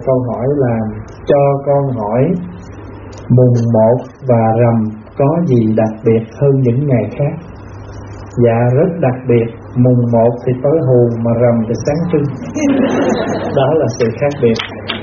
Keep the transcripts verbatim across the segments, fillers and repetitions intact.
câu hỏi là cho con hỏi mùng một và rằm có gì đặc biệt hơn những ngày khác? Dạ rất đặc biệt. Mùng một thì tối hù, mà rằm thì sáng trưng. Đó là sự khác biệt.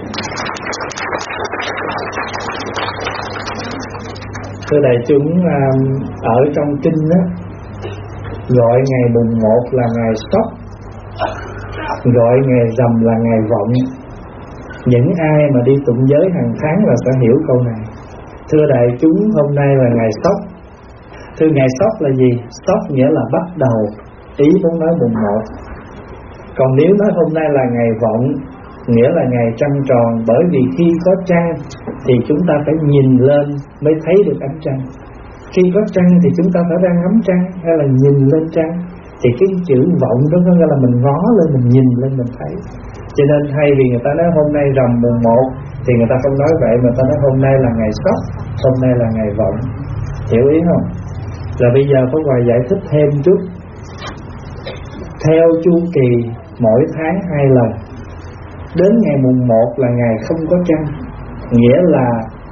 Thưa đại chúng, ở trong kinh á, gọi ngày mùng một là ngày sóc, gọi ngày rằm là ngày vọng. Những ai mà đi tụng giới hàng tháng là sẽ hiểu câu này. Thưa đại chúng, hôm nay là ngày sóc. Thưa ngày sóc là gì? Sóc nghĩa là bắt đầu, ý muốn nói mùng một. Còn nếu nói hôm nay là ngày vọng, nghĩa là ngày trăng tròn. Bởi vì khi có trăng thì chúng ta phải nhìn lên mới thấy được ánh trăng. Khi có trăng thì chúng ta phải ra ngắm trăng hay là nhìn lên trăng. Thì cái chữ vọng đó có nghĩa là mình ngó lên, mình nhìn lên mình thấy. Cho nên thay vì người ta nói hôm nay rằm mùng một thì người ta không nói vậy, mà người ta nói hôm nay là ngày sóc, hôm nay là ngày vọng. Hiểu ý không? Rồi bây giờ Pháp Hòa giải thích thêm chút. Theo chu kỳ mỗi tháng hai lần, đến ngày mùng một là ngày không có trăng, nghĩa là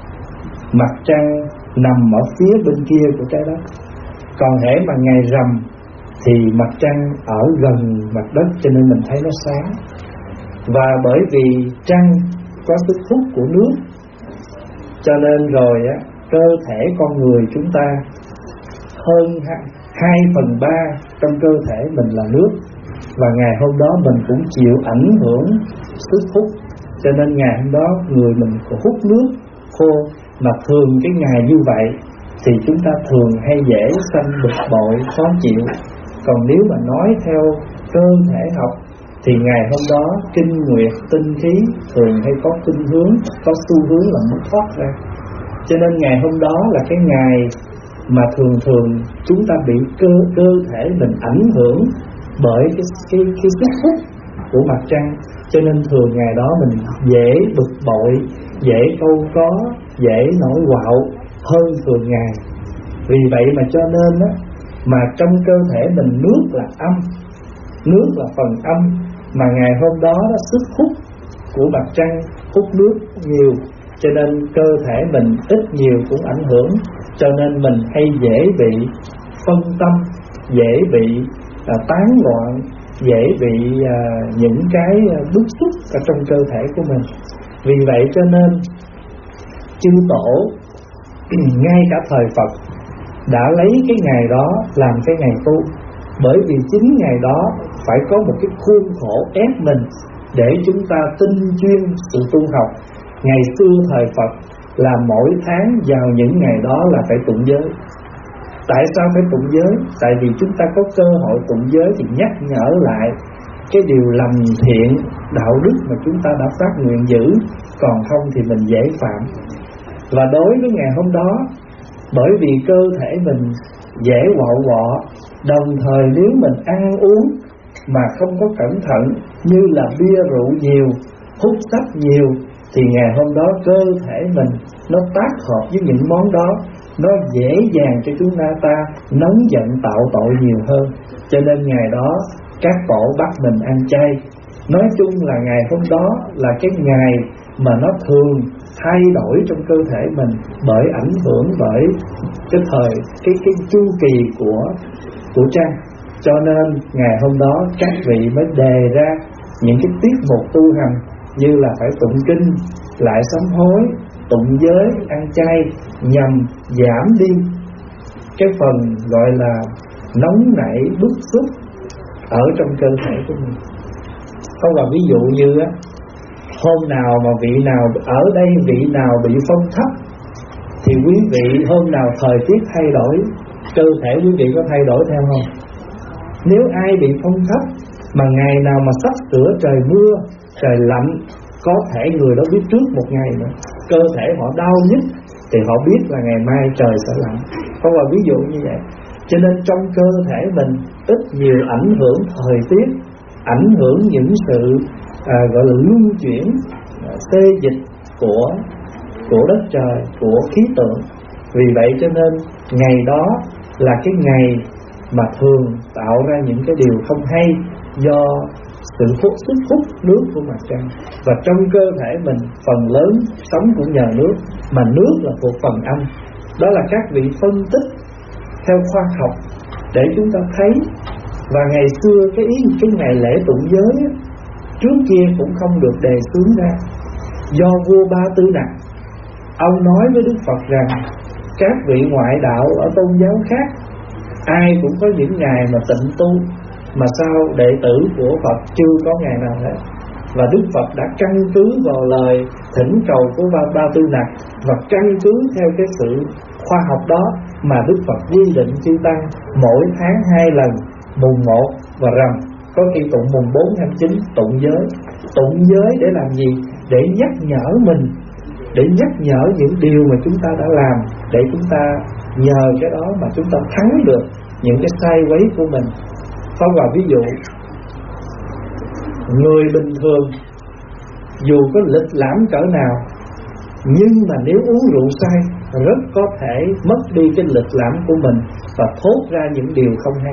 mặt trăng nằm ở phía bên kia của trái đất. Còn hễ mà ngày rằm thì mặt trăng ở gần mặt đất, cho nên mình thấy nó sáng. Và bởi vì trăng có sức hút của nước, cho nên rồi á, cơ thể con người chúng ta hơn hai phần ba trong cơ thể mình là nước. Và ngày hôm đó mình cũng chịu ảnh hưởng sức hút, cho nên ngày hôm đó người mình có hút nước khô. Mà thường cái ngày như vậy thì chúng ta thường hay dễ sanh bực bội, khó chịu. Còn nếu mà nói theo cơ thể học thì ngày hôm đó kinh nguyệt tinh khí thường hay có khuynh hướng, có xu hướng là muốn thoát ra. Cho nên ngày hôm đó là cái ngày mà thường thường chúng ta bị cơ cơ thể mình ảnh hưởng bởi cái cái cái sức hút của mặt trăng. Cho nên thường ngày đó mình dễ bực bội, dễ câu có, dễ nổi quạo hơn thường ngày. Vì vậy mà cho nên á, mà trong cơ thể mình nước là âm, nước là phần âm, mà ngày hôm đó, đó sức hút của mặt trăng hút nước nhiều, cho nên cơ thể mình ít nhiều cũng ảnh hưởng. Cho nên mình hay dễ bị phân tâm, dễ bị à, tán loạn, dễ bị à, những cái bức xúc ở trong cơ thể của mình. Vì vậy cho nên chư tổ ngay cả thời Phật đã lấy cái ngày đó làm cái ngày tu. Bởi vì chính ngày đó phải có một cái khuôn khổ ép mình để chúng ta tinh chuyên sự tu học. Ngày xưa thời Phật là mỗi tháng vào những ngày đó là phải tụng giới. Tại sao phải tụng giới? Tại vì chúng ta có cơ hội tụng giới thì nhắc nhở lại cái điều lành thiện, đạo đức mà chúng ta đã phát nguyện giữ. Còn không thì mình dễ phạm. Và đối với ngày hôm đó, bởi vì cơ thể mình dễ quạo quọ, đồng thời nếu mình ăn uống mà không có cẩn thận, như là bia rượu nhiều, hút sách nhiều, thì ngày hôm đó cơ thể mình nó tác hợp với những món đó, nó dễ dàng cho chúng ta ta nóng giận tạo tội nhiều hơn. Cho nên ngày đó các tổ bắt mình ăn chay. Nói chung là ngày hôm đó là cái ngày mà nó thường thay đổi trong cơ thể mình bởi ảnh hưởng bởi cái thời cái cái chu kỳ của của trăng. Cho nên ngày hôm đó các vị mới đề ra những cái tiết mục tu hành như là phải tụng kinh, lại sám hối, tụng giới, ăn chay, nhằm giảm đi cái phần gọi là nóng nảy bức xúc ở trong cơ thể của mình. Không là ví dụ như á, hôm nào mà vị nào ở đây vị nào bị phong thấp thì quý vị hôm nào thời tiết thay đổi, cơ thể quý vị có thay đổi theo không? Nếu ai bị phong thấp mà ngày nào mà sắp sửa trời mưa, trời lạnh, có thể người đó biết trước một ngày nữa, cơ thể họ đau nhất thì họ biết là ngày mai trời sẽ lạnh. Không là ví dụ như vậy. Cho nên trong cơ thể mình ít nhiều ảnh hưởng thời tiết, ảnh hưởng những sự à, gọi là luân chuyển, à, xê dịch của của đất trời, của khí tượng. Vì vậy cho nên ngày đó là cái ngày mà thường tạo ra những cái điều không hay do sự hút sức hút nước của mặt trăng. Và trong cơ thể mình phần lớn sống cũng nhờ nước, mà nước là một phần âm. Đó là các vị phân tích theo khoa học để chúng ta thấy. Và ngày xưa cái ý cái ngày lễ tụng giới á, trước kia cũng không được đề xướng ra. Do vua Ba Tư Nặc, ông nói với Đức Phật rằng các vị ngoại đạo ở tôn giáo khác ai cũng có những ngày mà tịnh tu, mà sao đệ tử của Phật chưa có ngày nào hết. Và Đức Phật đã căn cứ vào lời thỉnh cầu của Ba, Ba Tư Nặc, và căn cứ theo cái sự khoa học đó mà Đức Phật quy định chư tăng mỗi tháng hai lần, mùng một và rằm, có khi tụng mùng bốn, hai mươi chín, tụng giới. Tụng giới để làm gì? Để nhắc nhở mình, để nhắc nhở những điều mà chúng ta đã làm, để chúng ta nhờ cái đó mà chúng ta thắng được những cái sai quấy của mình. Phong vào ví dụ, người bình thường dù có lịch lãm cỡ nào, nhưng mà nếu uống rượu say rất có thể mất đi cái lịch lãm của mình và thốt ra những điều không hay.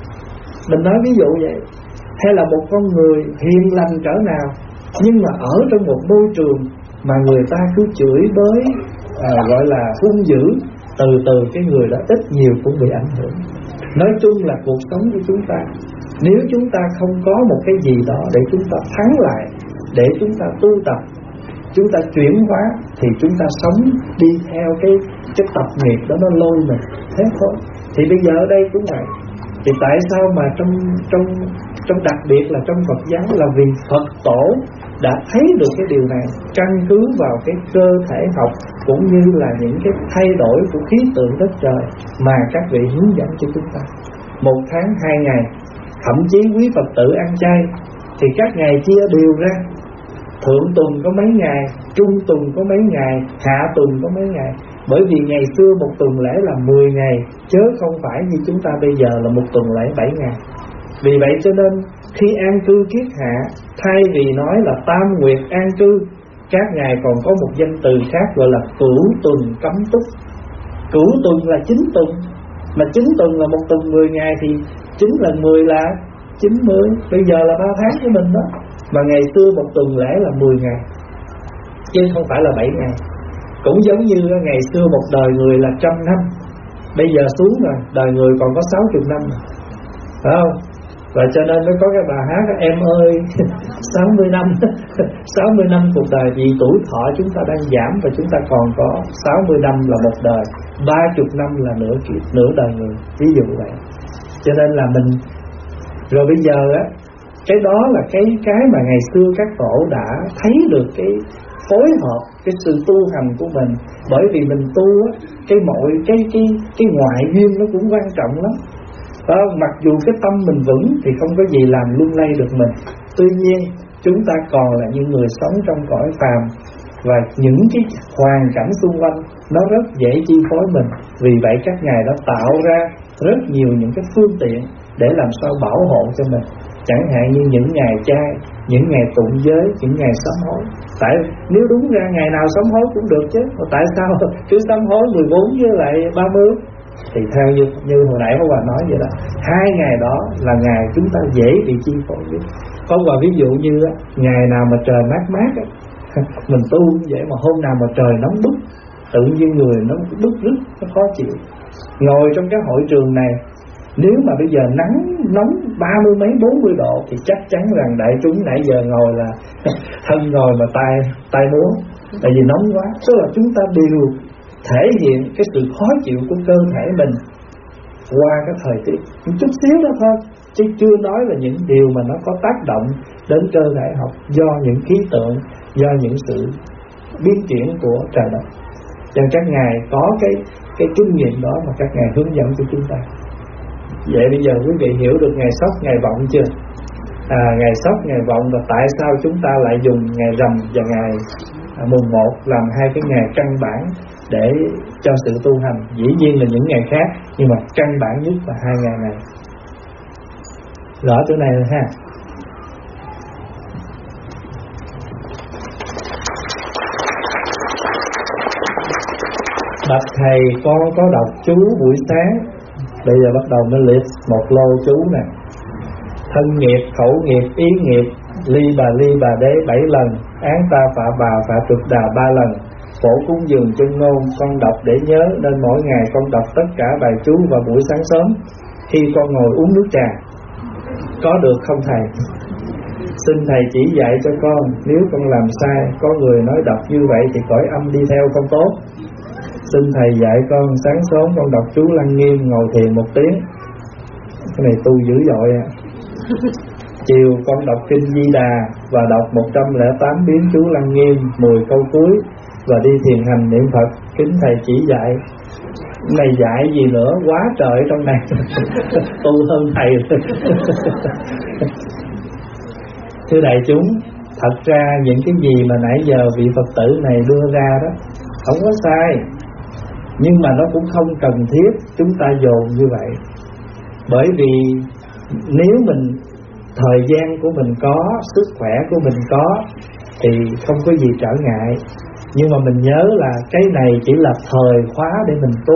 Mình nói ví dụ vậy. Hay là một con người hiền lành cỡ nào, nhưng mà ở trong một môi trường mà người ta cứ chửi bới, à, gọi là hung dữ, từ từ cái người đó ít nhiều cũng bị ảnh hưởng. Nói chung là cuộc sống của chúng ta, nếu chúng ta không có một cái gì đó để chúng ta thắng lại, để chúng ta tu tập, chúng ta chuyển hóa, thì chúng ta sống đi theo cái cái tập nghiệp đó nó lôi mình. Thế thôi. Thì bây giờ ở đây cũng vậy. Thì tại sao mà trong trong trong đặc biệt là trong Phật giáo, là vì Phật tổ đã thấy được cái điều này, căn cứ vào cái cơ thể học cũng như là những cái thay đổi của khí tượng đất trời mà các vị hướng dẫn cho chúng ta. Một tháng hai ngày, thậm chí quý Phật tử ăn chay thì các ngày chia đều ra. Thượng tuần có mấy ngày, trung tuần có mấy ngày, hạ tuần có mấy ngày. Bởi vì ngày xưa một tuần lễ là mười ngày, chứ không phải như chúng ta bây giờ là một tuần lễ bảy ngày. Vì vậy cho nên khi an cư kiết hạ, thay vì nói là tam nguyệt an cư, các ngài còn có một danh từ khác gọi là cửu tuần cấm túc. Cửu tuần là chín tuần, mà chín tuần là một tuần mười ngày, thì chín lần mười là chín mươi. Bây giờ là ba tháng của mình đó. Mà ngày xưa một tuần lễ là mười ngày, chứ không phải là bảy ngày. Cũng giống như ngày xưa một đời người là trăm năm, bây giờ xuống rồi, đời người còn có sáu mươi năm rồi, phải không? Và cho nên mới có cái bài hát em ơi sáu mươi năm sáu mươi năm cuộc đời, vì tuổi thọ chúng ta đang giảm và chúng ta còn có sáu mươi năm là một đời, ba mươi năm là nửa nửa đời người, ví dụ vậy. Cho nên là mình, rồi bây giờ á, cái đó là cái cái mà ngày xưa các tổ đã thấy được cái phối hợp cái sự tu hành của mình. Bởi vì mình tu á, cái mọi cái cái cái ngoại duyên nó cũng quan trọng lắm. Đó, mặc dù cái tâm mình vững thì không có gì làm lung lay được mình. Tuy nhiên chúng ta còn là những người sống trong cõi phàm, và những cái hoàn cảnh xung quanh nó rất dễ chi phối mình. Vì vậy các ngài đã tạo ra rất nhiều những cái phương tiện để làm sao bảo hộ cho mình. Chẳng hạn như những ngày chay, những ngày tụng giới, những ngày sám hối. Tại nếu đúng ra ngày nào sám hối cũng được chứ, tại sao cứ sám hối mười bốn với lại ba mươi? Thì theo như, như hồi nãy Pháp Hòa nói vậy đó, hai ngày đó là ngày chúng ta dễ bị chi phối nhất. Pháp Hòa ví dụ như á, ngày nào mà trời mát mát á, mình tu như vậy, mà hôm nào mà trời nóng bức, tự nhiên người nó bức rứt, nó khó chịu. Ngồi trong cái hội trường này, nếu mà bây giờ nắng nóng ba mươi mấy bốn mươi độ thì chắc chắn rằng đại chúng nãy giờ ngồi là thân ngồi mà tay tay muốn, tại vì nóng quá. Tức là chúng ta đều thể hiện cái sự khó chịu của cơ thể mình qua cái thời tiết một chút xíu đó thôi, chứ chưa nói là những điều mà nó có tác động đến cơ thể học do những khí tượng, do những sự biến chuyển của trời đất. Cho các ngài có cái cái kinh nghiệm đó mà các ngài hướng dẫn cho chúng ta. Vậy bây giờ quý vị hiểu được ngày sóc ngày vọng chưa? À, ngày sóc ngày vọng, và tại sao chúng ta lại dùng ngày rằm và ngày à, mùng một làm hai cái ngày căn bản để cho sự tu hành. Dĩ nhiên là những ngày khác, nhưng mà căn bản nhất là hai ngày này. Rõ chỗ này rồi ha. Bạch thầy, con có đọc chú buổi sáng, bây giờ bắt đầu mới liệt một lô chú nè. thân nghiệp, khẩu nghiệp, ý nghiệp, ly bà ly bà đế bảy lần, án ta phạ bà phạ trục đà ba lần, phổ cúng dường chân ngôn, con đọc để nhớ, nên mỗi ngày con đọc tất cả bài chú vào buổi sáng sớm khi con ngồi uống nước trà. Có được không thầy? Xin thầy chỉ dạy cho con, nếu con làm sai, có người nói đọc như vậy thì cõi âm đi theo không tốt. Xin thầy dạy con, sáng sớm con đọc chú Lăng Nghiêm, ngồi thiền một tiếng. Cái này tu dữ dội à. Chiều con đọc kinh Di Đà và đọc một trăm lẻ tám biến chú Lăng Nghiêm, mười câu cuối và đi thiền hành niệm Phật. Kính thầy chỉ dạy. Này dạy gì nữa, quá trời trong này. Tu hơn thầy. Thưa đại chúng, thật ra những cái gì mà nãy giờ vị Phật tử này đưa ra đó không có sai, nhưng mà nó cũng không cần thiết chúng ta dồn như vậy. Bởi vì nếu mình thời gian của mình có, sức khỏe của mình có thì không có gì trở ngại. Nhưng mà mình nhớ là cái này chỉ là thời khóa để mình tu.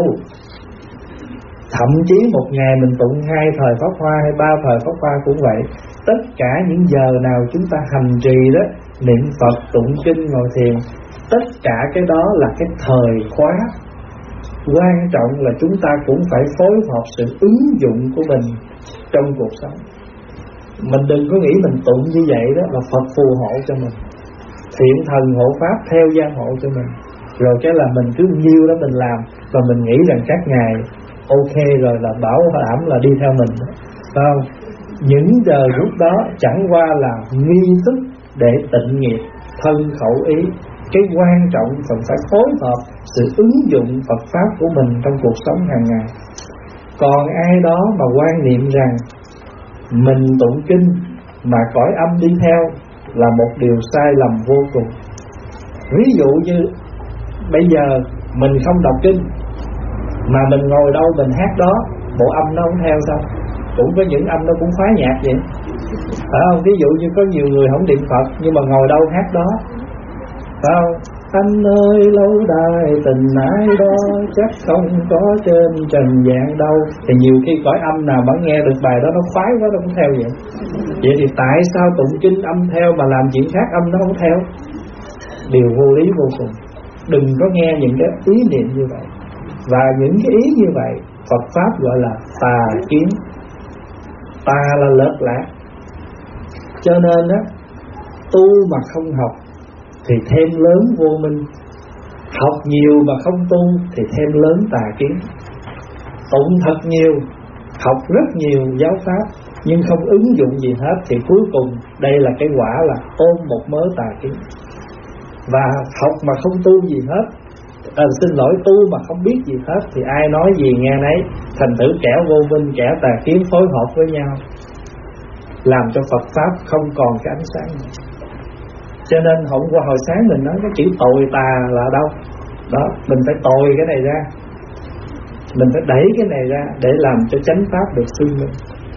Thậm chí một ngày mình tụng hai thời Pháp Hoa hay ba thời Pháp Hoa cũng vậy. Tất cả những giờ nào chúng ta hành trì đó, niệm Phật, tụng kinh, ngồi thiền, tất cả cái đó là cái thời khóa. Quan trọng là chúng ta cũng phải phối hợp sự ứng dụng của mình trong cuộc sống. Mình đừng có nghĩ mình tụng như vậy đó là Phật phù hộ cho mình, thiện thần hộ pháp theo gia hộ cho mình, rồi cái là mình cứ nhiêu đó mình làm, và mình nghĩ rằng các ngài ok rồi là bảo đảm là đi theo mình, phải không? Những giờ lúc đó chẳng qua là nghi thức để tịnh nghiệp thân khẩu ý. Cái quan trọng cần phải phối hợp sự ứng dụng Phật pháp của mình trong cuộc sống hàng ngày. Còn ai đó mà quan niệm rằng mình tụng kinh mà cõi âm đi theo là một điều sai lầm vô cùng. Ví dụ như bây giờ mình không đọc kinh mà mình ngồi đâu mình hát đó, bộ âm nó không theo sao? Cũng có những âm nó cũng phá nhạc vậy, phải không? Ví dụ như có nhiều người không niệm Phật nhưng mà ngồi đâu hát đó, phải không? Anh ơi lâu đài tình ái đó chắc không có trên trần gian đâu. Thì nhiều khi cõi âm nào mà nghe được bài đó nó khoái quá nó cũng theo vậy. Vậy thì tại sao tụng kinh âm theo mà làm chuyện khác âm nó không theo? Điều vô lý vô cùng. Đừng có nghe những cái ý niệm như vậy. Và những cái ý như vậy Phật pháp gọi là tà kiến. Tà là lệch lạc. Cho nên á, tu mà không học thì thêm lớn vô minh, học nhiều mà không tu thì thêm lớn tà kiến. Tụng thật nhiều, học rất nhiều giáo pháp nhưng không ứng dụng gì hết thì cuối cùng đây là cái quả là ôm một mớ tà kiến. Và học mà không tu gì hết, à, xin lỗi tu mà không biết gì hết thì ai nói gì nghe nấy. Thành thử kẻ vô minh, kẻ tà kiến phối hợp với nhau, làm cho Phật pháp không còn cái ánh sáng nữa. Cho nên hôm qua hồi sáng mình nói cái chữ tội tà là đâu? Đó, mình phải tội cái này ra, mình phải đẩy cái này ra để làm cho chánh pháp được sưng lên.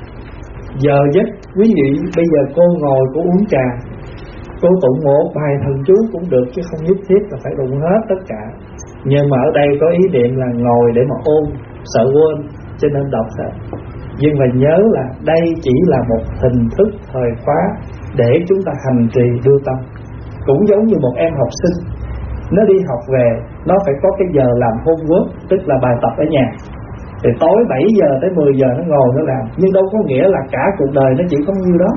Giờ giấc quý vị, bây giờ cô ngồi cô uống trà, cô tụng một bài thần chú cũng được chứ không nhất thiết là phải tụng hết tất cả. Nhưng mà ở đây có ý niệm là ngồi để mà ôn, sợ quên cho nên đọc hết. Nhưng mà nhớ là đây chỉ là một hình thức thời khóa để chúng ta hành trì đưa tâm. Cũng giống như một em học sinh, nó đi học về, nó phải có cái giờ làm homework, tức là bài tập ở nhà. Thì tối bảy giờ tới mười giờ nó ngồi nó làm. Nhưng đâu có nghĩa là cả cuộc đời nó chỉ có nhiêu đó.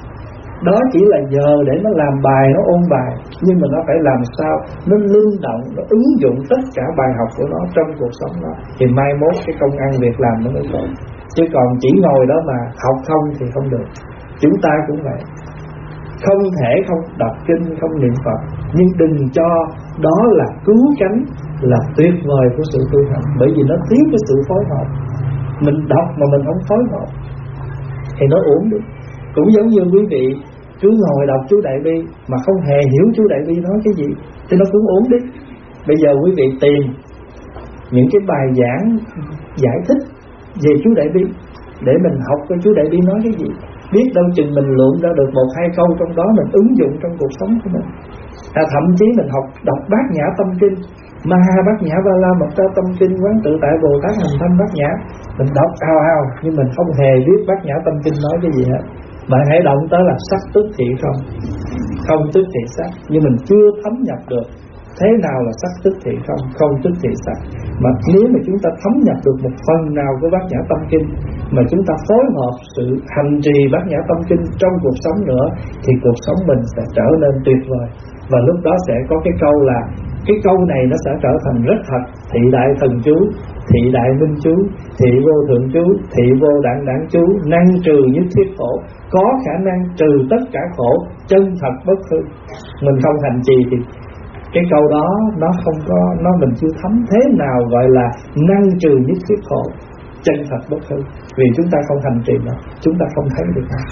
Đó chỉ là giờ để nó làm bài, nó ôn bài. Nhưng mà nó phải làm sao nó linh động, nó ứng dụng tất cả bài học của nó trong cuộc sống đó, thì mai mốt cái công ăn việc làm nó mới tốt. Chứ còn chỉ ngồi đó mà học không thì không được. Chúng ta cũng vậy, không thể không đọc kinh, không niệm Phật, nhưng đừng cho đó là cứu cánh, là tuyệt vời của sự tu hành. Bởi vì nó thiếu cái sự phối hợp. Mình đọc mà mình không phối hợp thì nó uổng đi. Cũng giống như quý vị cứ ngồi đọc chú Đại Bi mà không hề hiểu chú Đại Bi nói cái gì thì nó cũng uổng đi. Bây giờ quý vị tìm những cái bài giảng giải thích về chú Đại Bi để mình học coi chú Đại Bi nói cái gì. Biết đâu chừng mình lượm ra được một hai câu trong đó mình ứng dụng trong cuộc sống của mình. À, thậm chí mình học đọc Bát Nhã Tâm Kinh, Ma Ha Bát Nhã Ba La Mật Đa Tâm Kinh, Quán Tự Tại Bồ Tát Hành Thanh Bát Nhã, mình đọc ao ao nhưng mình không hề biết Bát Nhã Tâm Kinh nói cái gì hết. Bạn hãy động tới là sắc tức thị không, không tức thị sắc. Nhưng mình chưa thấm nhập được thế nào là sắc tức thị không, không tức thị sắc. Mà nếu mà chúng ta thấm nhập được một phần nào của Bát Nhã Tâm Kinh, mà chúng ta phối hợp sự hành trì Bát Nhã Tâm Kinh trong cuộc sống nữa, thì cuộc sống mình sẽ trở nên tuyệt vời. Và lúc đó sẽ có cái câu là, cái câu này nó sẽ trở thành rất thật. Thị đại thần chú, thị đại minh chú, thị vô thượng chú, thị vô đẳng đẳng chú, năng trừ nhất thiết khổ, có khả năng trừ tất cả khổ, chân thật bất hư. Mình không hành trì thì cái câu đó nó không có, nó mình chưa thấm thế nào gọi là năng trừ nhất thiết khổ, chân thật bất hư. Vì chúng ta không hành trì nó, chúng ta không thấy được nó.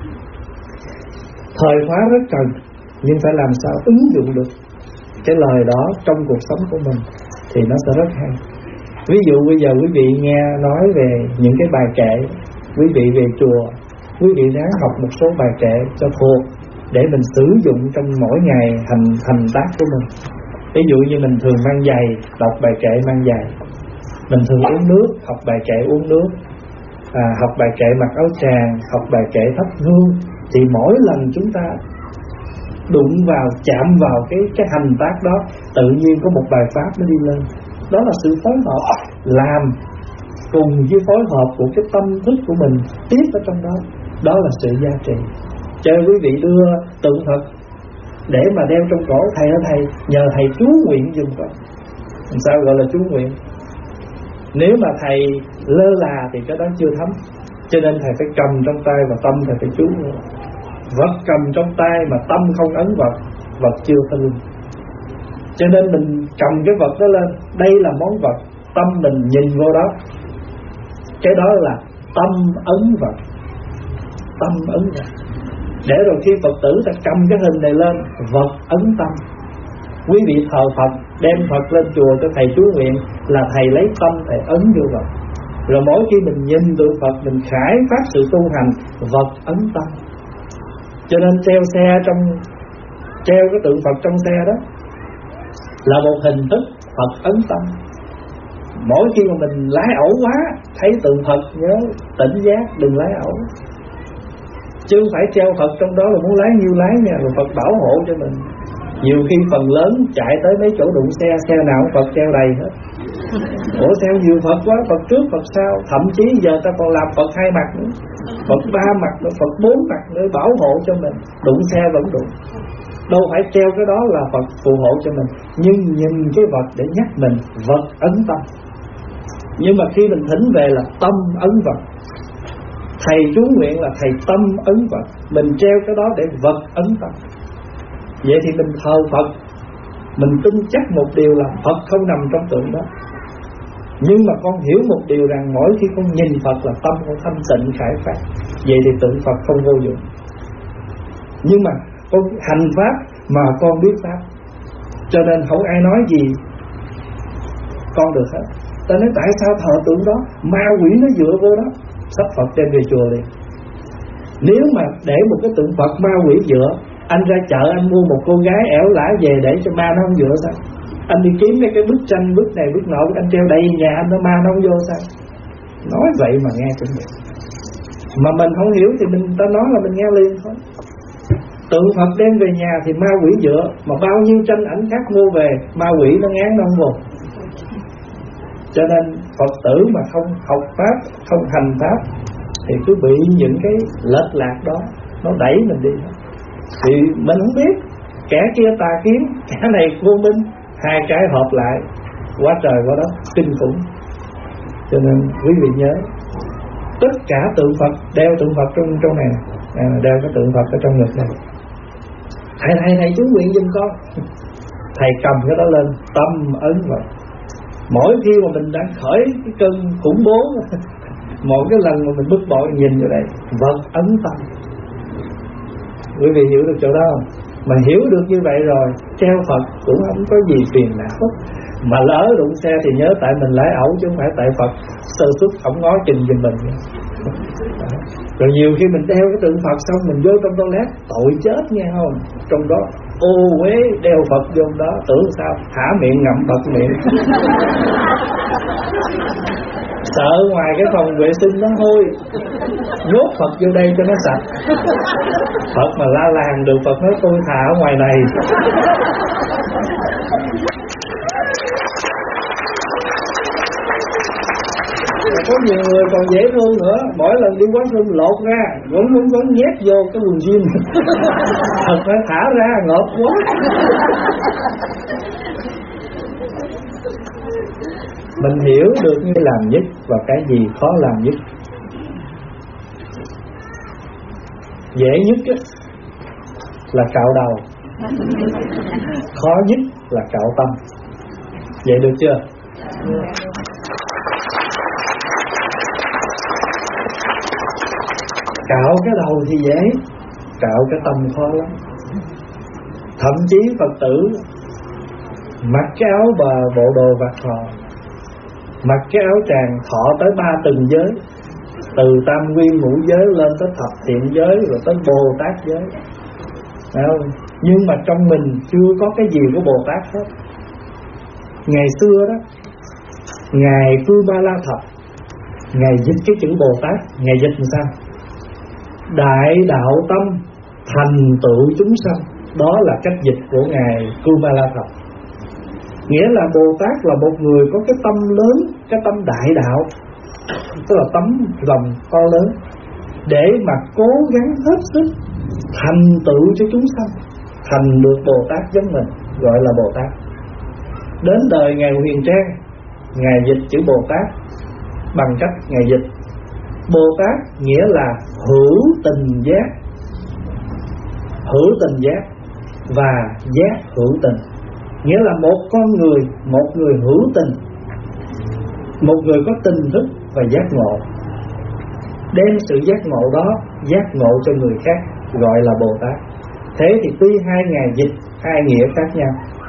Thời khóa rất cần, nhưng phải làm sao ứng dụng được cái lời đó trong cuộc sống của mình thì nó sẽ rất hay. Ví dụ bây giờ quý vị nghe nói về những cái bài kệ, quý vị về chùa, quý vị ráng học một số bài kệ cho thuộc để mình sử dụng trong mỗi ngày hành hành tác của mình. Ví dụ như mình thường mang giày, đọc bài kệ mang giày. Mình thường uống nước, học bài kệ uống nước. à, Học bài kệ mặc áo tràng, học bài kệ thắp hương. Thì mỗi lần chúng ta đụng vào, chạm vào cái cái hành tác đó, tự nhiên có một bài pháp nó đi lên. Đó là sự phối hợp làm cùng với phối hợp của cái tâm thức của mình tiếp ở trong đó. Đó là sự gia trì. Cho quý vị đưa tượng Phật để mà đeo trong cổ, thầy ơi thầy, nhờ thầy chú nguyện dùng con. Sao gọi là chú nguyện? Nếu mà thầy lơ là thì cái đó chưa thấm. Cho nên thầy phải cầm trong tay và tâm thầy phải chú. Vật cầm trong tay mà tâm không ấn vật, vật chưa có linh. Cho nên mình cầm cái vật đó lên, đây là món vật, tâm mình nhìn vô đó, cái đó là tâm ấn vật, tâm ấn vật. Để rồi khi Phật tử ta cầm cái hình này lên, vật ấn tâm. Quý vị thờ Phật, đem Phật lên chùa cho thầy chú nguyện, là thầy lấy tâm thầy ấn vô vật. Rồi mỗi khi mình nhìn tượng Phật, mình khải phát sự tu hành, vật ấn tâm. Cho nên treo xe trong, treo cái tượng Phật trong xe đó là một hình thức Phật ấn tâm. Mỗi khi mà mình lái ẩu quá, thấy tượng Phật nhớ tỉnh giác, đừng lái ẩu. Chứ không phải treo Phật trong đó là muốn lái nhiêu lái nha, rồi Phật bảo hộ cho mình. Nhiều khi phần lớn chạy tới mấy chỗ đụng xe, xe nào cũng Phật treo đầy hết. Ủa sao nhiều Phật quá, Phật trước Phật sau. Thậm chí giờ ta còn làm Phật hai mặt nữa, Phật ba mặt nữa, Phật bốn mặt nữa, bảo hộ cho mình. Đụng xe vẫn đụng. Đâu phải treo cái đó là Phật phù hộ cho mình, nhưng nhìn cái vật để nhắc mình, vật ấn tâm. Nhưng mà khi mình thỉnh về là tâm ấn vật, thầy chú nguyện là thầy tâm ấn vật, mình treo cái đó để vật ấn tâm. Vậy thì mình thờ Phật, mình tin chắc một điều là Phật không nằm trong tượng đó. Nhưng mà con hiểu một điều rằng mỗi khi con nhìn Phật là tâm con thanh tịnh khải phát. Vậy thì tượng Phật không vô dụng. Nhưng mà con hành pháp mà con biết pháp, cho nên không ai nói gì con được hết. Ta nói tại sao thờ tượng đó, ma quỷ nó dựa vô đó, sắp Phật đem về chùa liền. Nếu mà để một cái tượng Phật ma quỷ dựa, anh ra chợ anh mua một cô gái ẻo lả về để cho ma nó không dựa sao? Anh đi kiếm mấy cái bức tranh, bức này bức nọ, anh treo đầy nhà anh, nó ma nó không vô sao? Nói vậy mà nghe cũng được. Mà mình không hiểu thì mình ta nói là mình nghe liền thôi. Tượng Phật đem về nhà thì ma quỷ dựa, mà bao nhiêu tranh ảnh khác mua về, ma quỷ nó ngán nó không vô. Cho nên Phật tử mà không học pháp, không hành pháp thì cứ bị những cái lệch lạc đó nó đẩy mình đi. Thì mình không biết, kẻ kia tà kiến, kẻ này vô minh, hai cái hợp lại quá trời quá đất, kinh khủng. Cho nên quý vị nhớ, tất cả tượng Phật, đeo tượng Phật trong trong này, à, đeo cái tượng Phật ở trong ngực này. Thầy thầy thầy chú nguyện giùm con. Thầy cầm cái đó lên, tâm ấn vào. Mỗi khi mà mình đang khởi cái cơn khủng bố, một cái lần mà mình bức bội nhìn vào đây, vật ấn tâm. Quý vị hiểu được chỗ đó không? Mà hiểu được như vậy rồi, treo Phật cũng không có gì phiền não. Mà lỡ đụng xe thì nhớ tại mình lái ẩu, chứ không phải tại Phật sơ suất không ngó chừng giùm mình. Rồi nhiều khi mình đeo cái tượng Phật xong mình vô trong toilet, tội chết nghe không? Trong đó ô uế đeo Phật vô đó, tưởng sao hả miệng ngậm Phật miệng. sợ ngoài cái phòng vệ sinh nó hôi, nhốt Phật vô đây cho nó sạch. Phật mà la làng được, Phật nói tôi thả ở ngoài này. Có nhiều người còn dễ thương nữa, mỗi lần đi quán room lột ra vẫn vẫn vẫn nhét vô cái quần jean. Thật phải thả ra ngợp quá. Mình hiểu được cái làm nhất và cái gì khó làm nhất. Dễ nhất á, là cạo đầu, khó nhất là cạo tâm. Vậy được chưa? Cạo cái đầu thì dễ, cạo cái tâm khó lắm. Thậm chí Phật tử mặc cái áo bà bộ đồ vạt thọ, mặc cái áo tràng thọ tới ba từng giới, từ tam quy ngũ giới lên tới thập thiện giới, rồi tới Bồ Tát giới. Không? Nhưng mà trong mình chưa có cái gì của Bồ Tát hết. Ngày xưa đó, Ngài Cư Ba La Thập, Ngài dịch cái chữ Bồ Tát, Ngài dịch làm sao? Đại đạo tâm thành tựu chúng sanh. Đó là cách dịch của Ngài Cư Ba La Thập. Nghĩa là Bồ Tát là một người có cái tâm lớn, cái tâm đại đạo, tức là tấm lòng to lớn, để mà cố gắng hết sức thành tựu cho chúng sanh, thành được Bồ Tát giống mình, gọi là Bồ Tát. Đến đời Ngài Huyền Trang, Ngài dịch chữ Bồ Tát bằng cách Ngài dịch Bồ Tát nghĩa là hữu tình giác, hữu tình giác và giác hữu tình. Nghĩa là một con người, một người hữu tình, một người có tình thức và giác ngộ, đem sự giác ngộ đó giác ngộ cho người khác, gọi là Bồ Tát. Thế thì tuy hai Ngài dịch hai nghĩa khác nhau,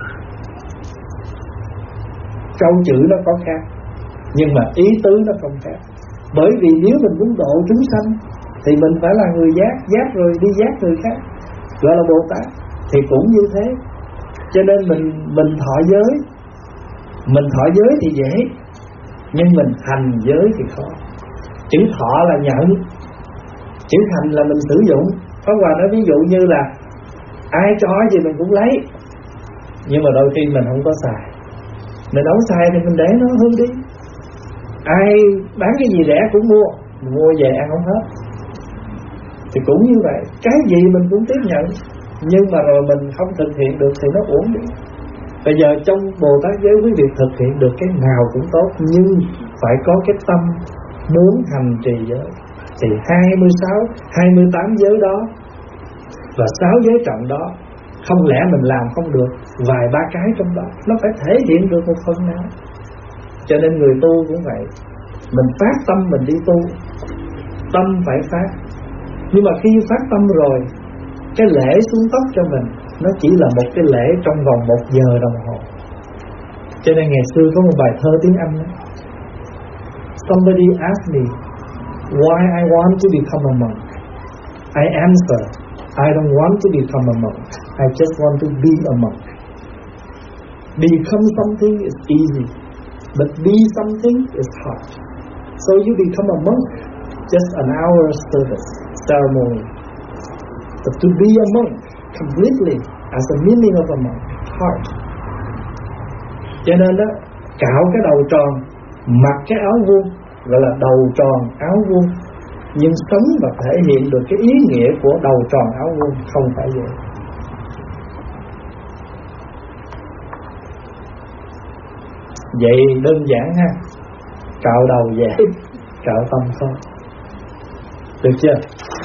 câu chữ nó có khác, nhưng mà ý tứ nó không khác. Bởi vì nếu mình muốn độ chúng sanh thì mình phải là người giác, giác rồi đi giác người khác, gọi là Bồ Tát. Thì cũng như thế. Cho nên mình mình thọ giới, mình thọ giới thì dễ, nhưng mình hành giới thì khó. Chữ thọ là nhận, chữ hành là mình sử dụng. Có Hòa nói ví dụ như là ai cho gì mình cũng lấy, nhưng mà đôi khi mình không có xài. Mình không xài thì mình để nó hư đi. Ai bán cái gì rẻ cũng mua, mua về ăn không hết. Thì cũng như vậy, cái gì mình cũng tiếp nhận, nhưng mà rồi mình không thực hiện được thì nó uổng đi. Bây giờ trong Bồ Tát giới, quý vị thực hiện được cái nào cũng tốt, nhưng phải có cái tâm muốn hành trì giới. Thì hai mươi sáu, hai mươi tám giới đó và sáu giới trọng đó, không lẽ mình làm không được vài ba cái trong đó, nó phải thể hiện được một phần nào. Cho nên người tu cũng vậy, mình phát tâm mình đi tu, tâm phải phát. Nhưng mà khi phát tâm rồi, cái lễ xuống tóc cho mình nó chỉ là một cái lễ trong vòng một giờ đồng hồ. Cho nên ngày xưa có một bài thơ tiếng Anh đó. Somebody asked me why I want to become a monk. I answer, I don't want to become a monk, I just want to be a monk. Become something is easy, but be something is hard. So you become a monk, just an hour's service, ceremony. But to be a monk completely, as the meaning of a monk, hard. Cho nên đó, cạo cái đầu tròn, mặc cái áo vuông, gọi là đầu tròn áo vuông, nhưng sống và thể hiện được cái ý nghĩa của đầu tròn áo vuông không phải vậy. Vậy đơn giản ha, cạo đầu dễ, cạo tâm không. Được chưa?